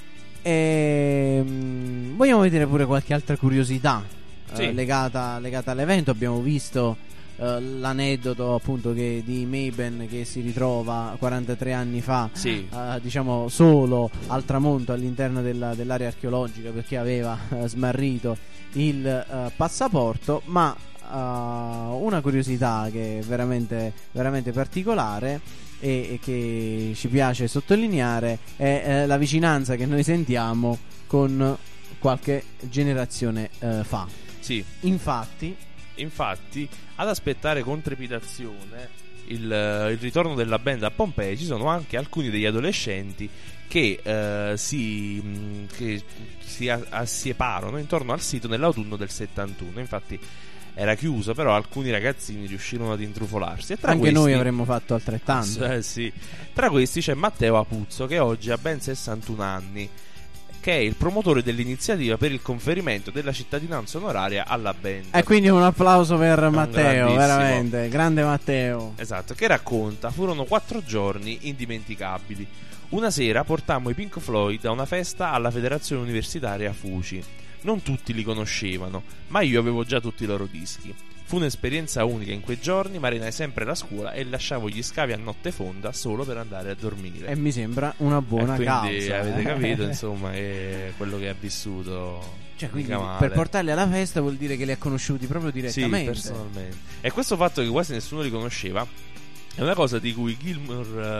E, vogliamo vedere pure qualche altra curiosità eh, Sì. legata, legata all'evento. Abbiamo visto eh, l'aneddoto appunto che, di Maben che si ritrova quarantatré anni fa Sì. eh, diciamo solo al tramonto all'interno della- dell'area archeologica perché aveva eh, smarrito il eh, passaporto. Ma eh, una curiosità che è veramente, veramente particolare e, e che ci piace sottolineare è eh, la vicinanza che noi sentiamo con qualche generazione eh, fa. Sì, Infatti infatti, ad aspettare con trepidazione il, eh, il ritorno della band a Pompei ci sono anche alcuni degli adolescenti che eh, si, mh, che si a- assieparono intorno al sito nell'autunno del settantuno. Infatti era chiuso, però alcuni ragazzini riuscirono ad intrufolarsi. E tra anche questi, noi avremmo fatto altrettanto. Eh, sì. Tra questi c'è Matteo Apuzzo, che oggi ha ben sessantuno anni, che è il promotore dell'iniziativa per il conferimento della cittadinanza onoraria alla band. E quindi un applauso per un Matteo, grandissimo. veramente, grande Matteo. Esatto, che racconta: furono quattro giorni indimenticabili. Una sera portammo i Pink Floyd a una festa alla Federazione Universitaria Fuci. Non tutti li conoscevano, ma io avevo già tutti i loro dischi. Fu un'esperienza unica in quei giorni, ma arenai sempre la scuola e lasciavo gli scavi a notte fonda solo per andare a dormire. E mi sembra una buona e quindi causa. avete eh. capito, insomma, è quello che ha vissuto. Cioè, quindi mica male. per portarli alla festa vuol dire che li ha conosciuti proprio Sì, direttamente. personalmente. E questo fatto che quasi nessuno li conosceva è una cosa di cui Gilmour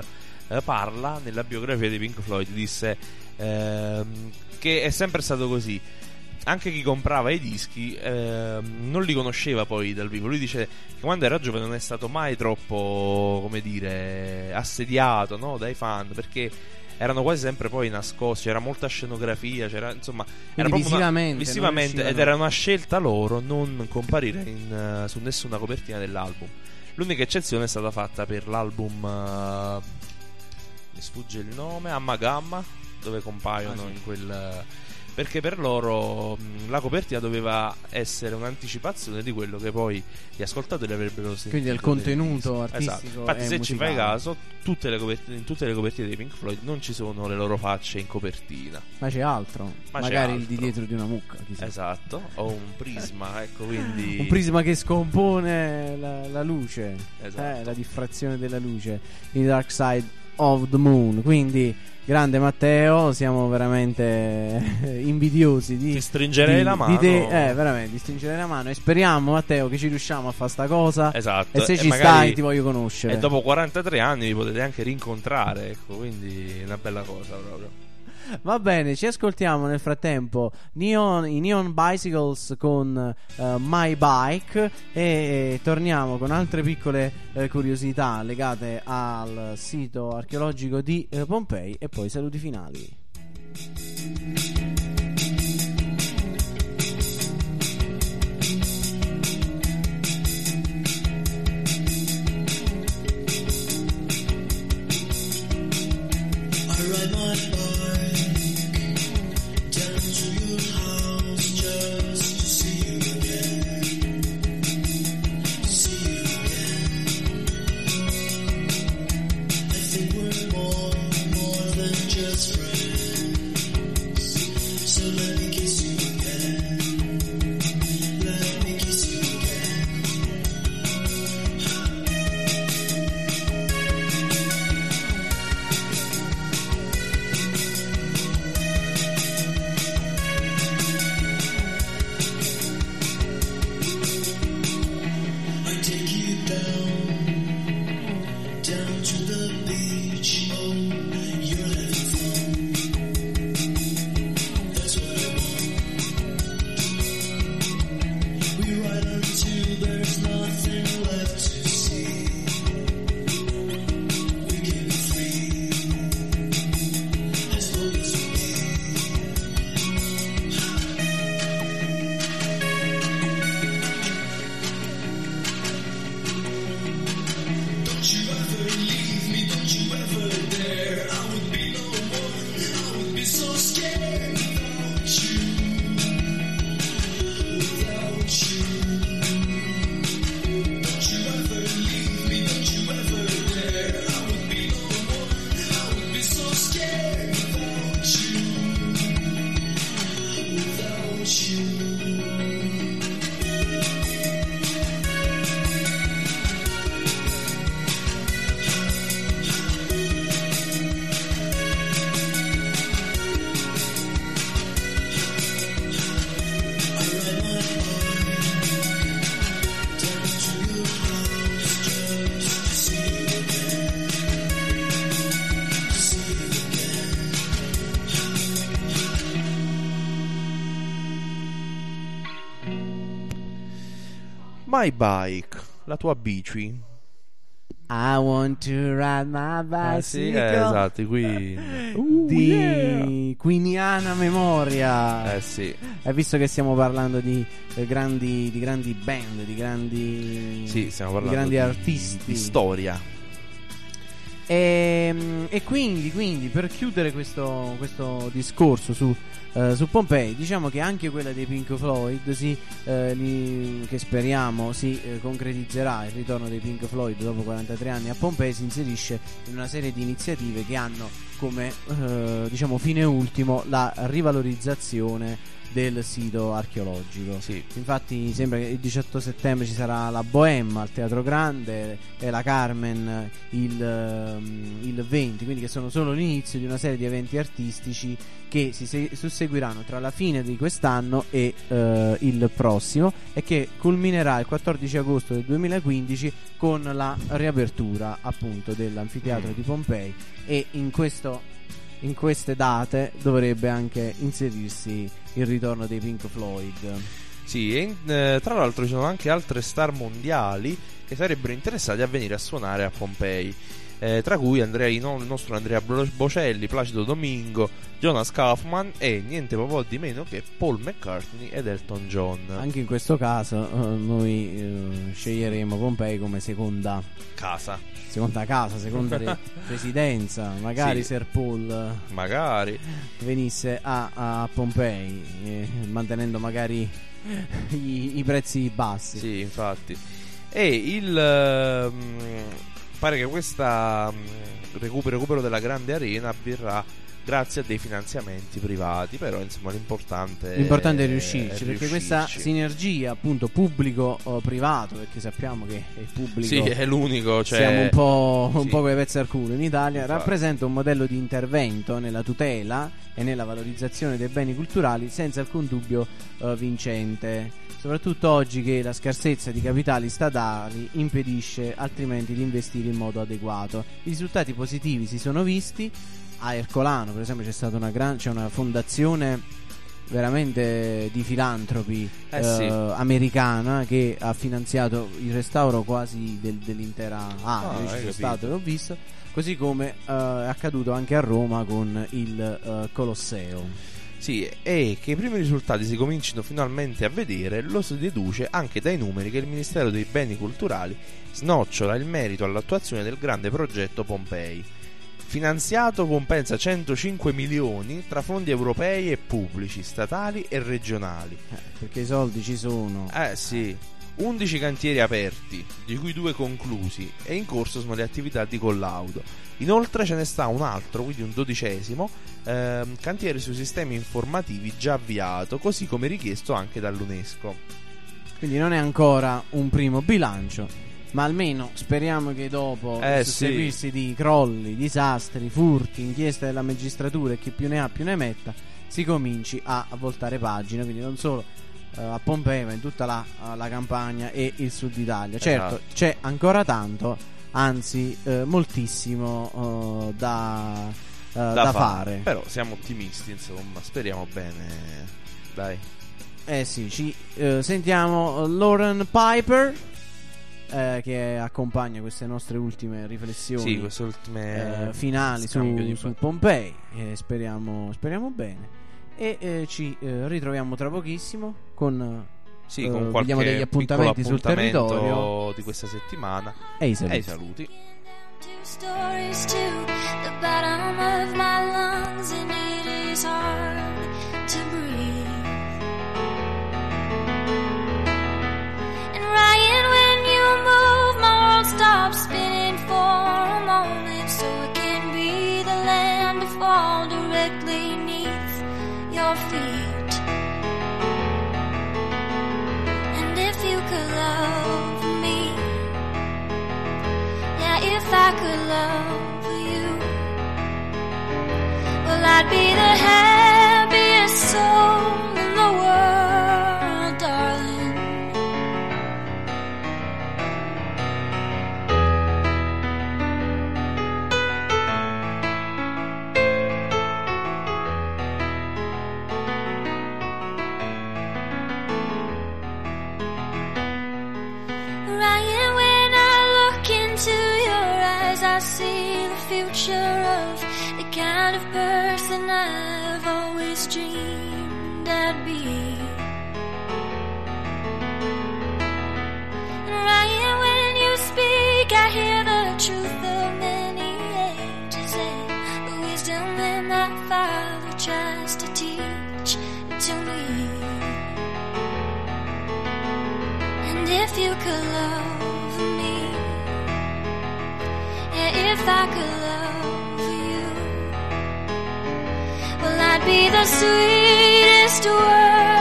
eh, parla nella biografia dei Pink Floyd, disse ehm, che è sempre stato così. Anche chi comprava i dischi ehm, non li conosceva poi dal vivo. Lui dice che quando era giovane non è stato mai troppo, come dire, assediato, no, dai fan, perché erano quasi sempre poi nascosti, c'era molta scenografia, c'era, insomma, era proprio visivamente, una, visivamente non ed riuscivano. era una scelta loro non comparire in, uh, su nessuna copertina dell'album. L'unica eccezione è stata fatta per l'album uh, mi sfugge il nome, Amma Gamma, dove compaiono Ah, sì. in quel uh, perché per loro mh, la copertina doveva essere un'anticipazione di quello che poi gli ascoltatori avrebbero sentito. Quindi del nel contenuto disco. artistico Esatto. Infatti, e se ci fai musicale. caso, tutte le copert- in tutte le copertine dei Pink Floyd non ci sono le loro facce in copertina. Ma c'è altro, Ma c'è magari il altro. di dietro di una mucca, chissà. Esatto, o un prisma, ecco, quindi Un prisma che scompone la, la luce, Esatto. eh, la diffrazione della luce, il Dark Side of the Moon. Quindi, grande Matteo, siamo veramente invidiosi di, ti stringerei di- la di mano. te, eh, veramente, di stringerei la mano. E speriamo, Matteo, che ci riusciamo a fare sta cosa. Esatto. E se E ci magari- stai, ti voglio conoscere. E dopo quarantatré anni vi potete anche rincontrare, ecco, quindi è una bella cosa proprio. Va bene, ci ascoltiamo nel frattempo Neon, i Neon Bicycles con eh, My Bike e, e torniamo con altre piccole eh, curiosità legate al sito archeologico di eh, Pompei e poi saluti finali. I ride my bike down to your house just to see you again. See you again. I think we're more, more than just friends. So let me kiss you again. Let me kiss you again. I take you down, down to the beach. Oh, you're having fun. That's what I want. We ride until there's nothing left to see. We can be free as long as we Don't you ever leave me, don't you ever dare. I would be no one, I would be so scared without you. Without you. Don't you ever leave me, don't you ever dare. I would be no one, I would be so scared without you. Without you. My Bike, la tua bici. I want to ride my Ah, sì, bicycle. eh, esatto, qui Di quiniana memoria. Eh sì. E visto che stiamo parlando di eh, grandi, di grandi band, di grandi, Sì, stiamo parlando di grandi di- artisti, di storia. E, e quindi, quindi per chiudere questo, questo discorso su, eh, su Pompei, diciamo che anche quella dei Pink Floyd, sì, eh, li- che speriamo si eh, concretizzerà il ritorno dei Pink Floyd dopo quarantatré anni a Pompei, si inserisce in una serie di iniziative che hanno come eh, diciamo fine ultimo la rivalorizzazione del sito archeologico. Sì. Infatti sembra che il diciotto settembre ci sarà la Bohème al Teatro Grande e la Carmen il, ehm, il venti, quindi che sono solo l'inizio di una serie di eventi artistici che si se- susseguiranno tra la fine di quest'anno e eh, il prossimo, e che culminerà il quattordici agosto del duemilaquindici con la riapertura appunto dell'anfiteatro Mm. di Pompei. E in questo in queste date dovrebbe anche inserirsi il ritorno dei Pink Floyd. Sì, e in- eh, tra l'altro ci sono anche altre star mondiali che sarebbero interessati a venire a suonare a Pompei, eh, tra cui Andrea, il nostro Andrea Bro- Bocelli, Placido Domingo, Jonas Kaufman e niente po' di meno che Paul McCartney ed Elton John. Anche in questo caso eh, noi eh, sceglieremo Pompei come seconda Casa, seconda casa, seconda re- residenza. Magari Sì. Sir Paul eh, magari. venisse a, a Pompei, eh, mantenendo magari i, i prezzi bassi. Sì, infatti. E il ehm, pare che questa mm, recupero, recupero della grande arena avverrà grazie a dei finanziamenti privati, però insomma l'importante L'importante è riuscirci, è perché questa riuscirci. sinergia appunto pubblico-privato, perché sappiamo che è il pubblico, Sì, è l'unico, cioè siamo un po', un sì. po' come pezzi al culo in Italia, Infatti. rappresenta un modello di intervento nella tutela e nella valorizzazione dei beni culturali senza alcun dubbio eh, vincente, soprattutto oggi che la scarsezza di capitali statali impedisce altrimenti di investire in modo adeguato. I risultati positivi si sono visti. A Ercolano per esempio c'è stata una gran, c'è una fondazione veramente di filantropi Eh, eh, sì. americana che ha finanziato il restauro quasi del- dell'intera area. Ah, Io hai ci sono capito. stato e l'ho visto, così come eh, è accaduto anche a Roma con il eh, Colosseo. Sì, e che i primi risultati si comincino finalmente a vedere lo si deduce anche dai numeri che il Ministero dei Beni Culturali snocciola il merito all'attuazione del grande progetto Pompei. Finanziato compensa centocinque milioni tra fondi europei e pubblici, statali e regionali. Eh, perché i soldi ci sono. Eh sì, undici cantieri aperti, di cui due conclusi, e in corso sono le attività di collaudo. Inoltre ce ne sta un altro, quindi un dodicesimo, ehm, cantiere sui sistemi informativi già avviato, così come richiesto anche dall'UNESCO. Quindi non è ancora un primo bilancio, ma almeno speriamo che dopo Eh, il sì. susseguirsi di crolli, disastri, furti, inchieste della magistratura e chi più ne ha più ne metta, si cominci a voltare pagina, quindi non solo eh, a Pompei ma in tutta la, la Campania e il sud Italia. Certo, Esatto. c'è ancora tanto, anzi eh, moltissimo eh, da, eh, da fare. Però siamo ottimisti, insomma, speriamo bene. Dai. Eh sì, ci eh, sentiamo Lauren Piper eh, che accompagna queste nostre ultime riflessioni Sì, queste ultime eh, finali su, scambio di su Pompei. Eh, speriamo, speriamo bene. E eh, ci eh, ritroviamo tra pochissimo con, Sì, eh, con qualche vediamo degli appuntamenti piccolo sul appuntamento territorio di questa settimana. e i saluti. E i saluti. Two stories to the bottom of my lungs, and it is hard to breathe. And Ryan, when you move, my world stops spinning for a moment, so it can be the land to fall directly neath your feet. And if you could love me, yeah, if I could love you, well, I'd be the happiest soul in the world, darling. Ryan, when I look into your eyes, I see the future of the kind of person I've always dreamed I'd be. And Ryan, when you speak, I hear the truth of many ages and the wisdom that my father tries to teach to me. And if you could love me, yeah, if I could love you, well, I'd be the sweetest word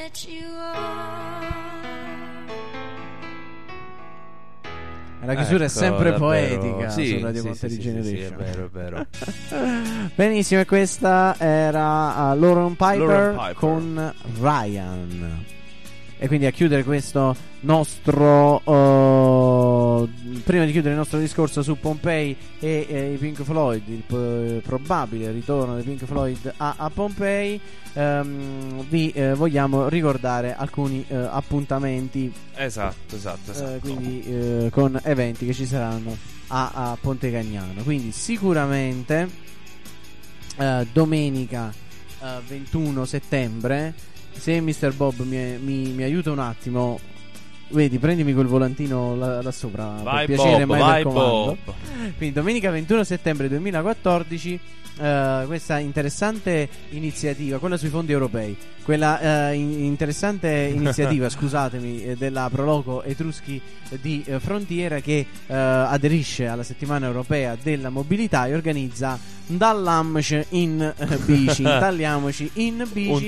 that you are. La chiusura Ecco, è sempre davvero. poetica Sì, su Radio sì, Ponte sì, sì, Regeneration. sì, è vero, è vero. Benissimo, e questa era uh, Lauren Piper, Lauren Piper. con Ryan. E quindi a chiudere questo nostro uh, prima di chiudere il nostro discorso su Pompei e eh, i Pink Floyd, il po- probabile ritorno dei Pink Floyd a, a Pompei, ehm, vi eh, vogliamo ricordare alcuni eh, appuntamenti, Esatto, esatto, esatto. eh, quindi eh, con eventi che ci saranno a, a Ponte Cagnano. Quindi sicuramente eh, domenica eh, ventuno settembre, se mister Bob mi, mi, mi aiuta un attimo, vedi, prendimi quel volantino là, là sopra, Vai per piacere, Bob, mai vai per comando. Bob. Quindi domenica ventuno settembre duemilaquattordici, eh, questa interessante iniziativa, quella sui fondi europei, quella eh, in- interessante iniziativa, scusatemi, eh, della Proloco Etruschi di eh, Frontiera, che eh, aderisce alla settimana europea della mobilità e organizza Dallammoci in eh, bici, Dalliamoci in bici. Un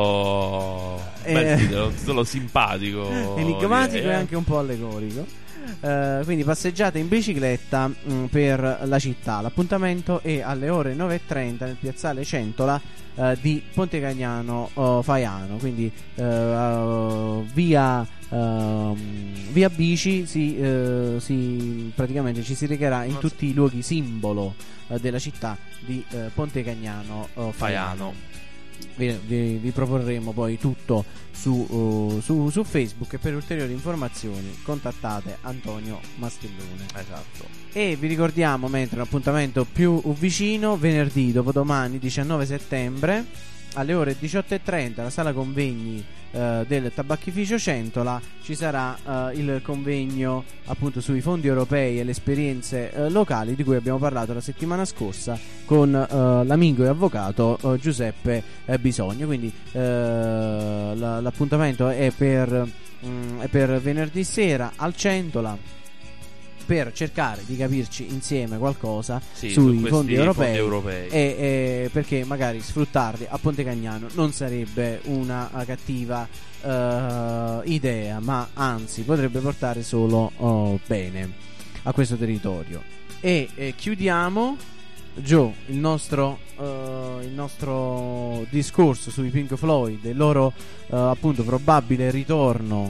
titolo Eh. bel titolo, un titolo simpatico, Enigmatico direi, e eh. anche un po' allegorico. Eh, quindi passeggiate in bicicletta mh, per la città. L'appuntamento è alle ore nove e trenta nel piazzale Centola eh, di Ponte Cagnano eh, Faiano. Quindi eh, eh, via ehm, via bici si, eh, si praticamente ci si recherà in tutti i luoghi simbolo eh, della città di eh, Ponte Cagnano eh, Faiano. Faiano. Vi, vi- vi proporremo poi tutto su, uh, su, su Facebook, e per ulteriori informazioni contattate Antonio Mastellone. Esatto. E vi ricordiamo, mentre un appuntamento più vicino, venerdì dopodomani diciannove settembre alle ore diciotto e trenta alla sala convegni eh, del Tabacchificio Centola ci sarà eh, il convegno appunto sui fondi europei e le esperienze eh, locali, di cui abbiamo parlato la settimana scorsa con eh, l'amico e avvocato eh, Giuseppe eh, Bisogno. Quindi eh, la- l'appuntamento è per, mm, è per venerdì sera al Centola, per cercare di capirci insieme qualcosa Sì, sui su questi fondi europei, fondi europei. E, e perché magari sfruttarli a Ponte Cagnano non sarebbe una uh, cattiva uh, idea, ma anzi potrebbe portare solo uh, bene a questo territorio. E, e chiudiamo, Gio, il nostro, uh, il nostro discorso sui Pink Floyd e il loro uh, appunto probabile ritorno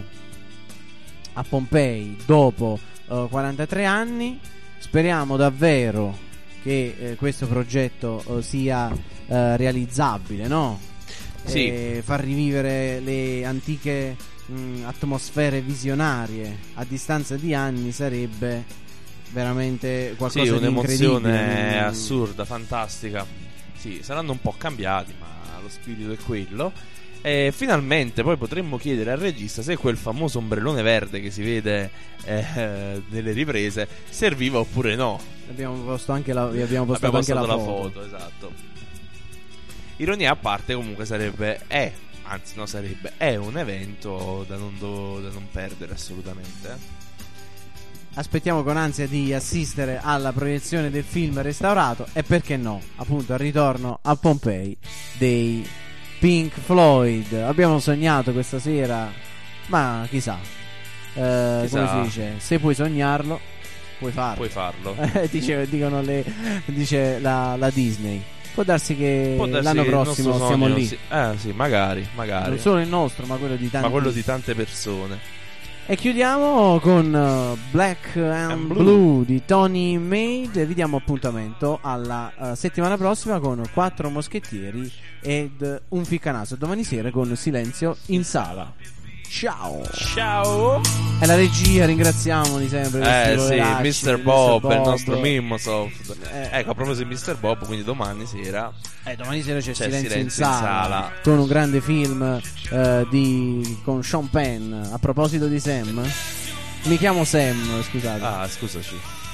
a Pompei dopo uh, quarantatré anni. Speriamo davvero che eh, questo progetto uh, sia uh, realizzabile, no? Sì. E far rivivere le antiche mh, atmosfere visionarie a distanza di anni sarebbe veramente qualcosa Sì, di un'emozione incredibile. assurda, fantastica. Sì, saranno un po' cambiati, ma lo spirito è quello. E finalmente poi potremmo chiedere al regista se quel famoso ombrellone verde che si vede eh, nelle riprese serviva oppure no. Abbiamo posto anche la, vi abbiamo postato Abbiamo anche postato la la foto. foto, esatto. Ironia a parte, comunque sarebbe è, anzi no sarebbe, è un evento da non, do- da non perdere assolutamente. eh. Aspettiamo con ansia di assistere alla proiezione del film restaurato e, perché no, appunto al ritorno a Pompei dei Pink Floyd. Abbiamo sognato questa sera, ma chissà, eh, Chissà. come si dice, se puoi sognarlo puoi farlo. Puoi farlo. Eh, dice, dicono le, dice la, la Disney. Può darsi che Può darsi l'anno che il prossimo nostro siamo sogno lì. si- Eh sì, magari, magari. Non solo il nostro, ma quello di tanti. Ma quello di tante persone. E chiudiamo con uh, Black and, And Blue. Blue di Tony Made. Vi diamo appuntamento alla uh, settimana prossima con Quattro Moschettieri ed un ficcanaso. Domani sera con Silenzio in Sala. Ciao. Ciao. E la regia ringraziamo di sempre. questi Eh sì, poveracci, mister Bob, il nostro Bob. Mimosoft. Eh. Ecco, a proposito di mister Bob, quindi domani sera Eh, domani sera c'è, C'è Silenzio, Silenzio in, in sala, Sala. con un grande film eh, di, con Sean Penn. A proposito di Sam, mi chiamo Sam, scusate. Ah, scusaci.